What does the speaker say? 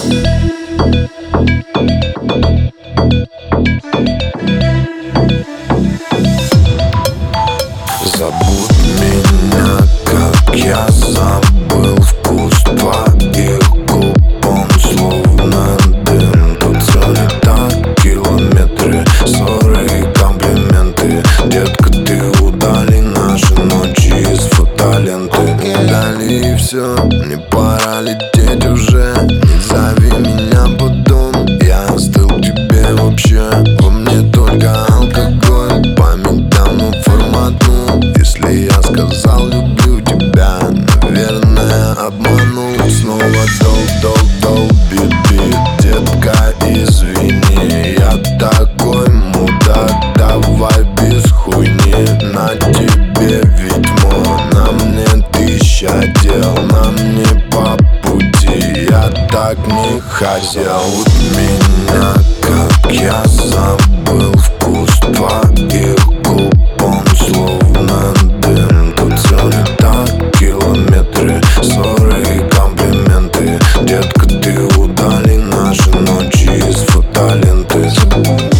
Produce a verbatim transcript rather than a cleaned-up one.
Забудь меня, как я забыл вкус твоих губ. Он словно дым, тут все не так. Километры, ссоры и комплименты. Детка, ты удали наши ночи из фотоленты. Удали все, не пора лететь уже. Не зови меня потом, я остыл к тебе вообще. Во мне только алкоголь, память давно форматну. Если я сказал люблю тебя, наверное обманул. Снова долг, долг, долг, бит, бит. Детка, извини, я такой мудак. Давай без хуйни, на тебе ведьмо. На мне тысяча дел, нам не по пути. Я так не хотел. Вот меня, как я забыл вкус твоих губ. Он словно дым, тут все не так. Километры, ссоры и комплименты. Детка, ты удали наши ночи из фотоленты.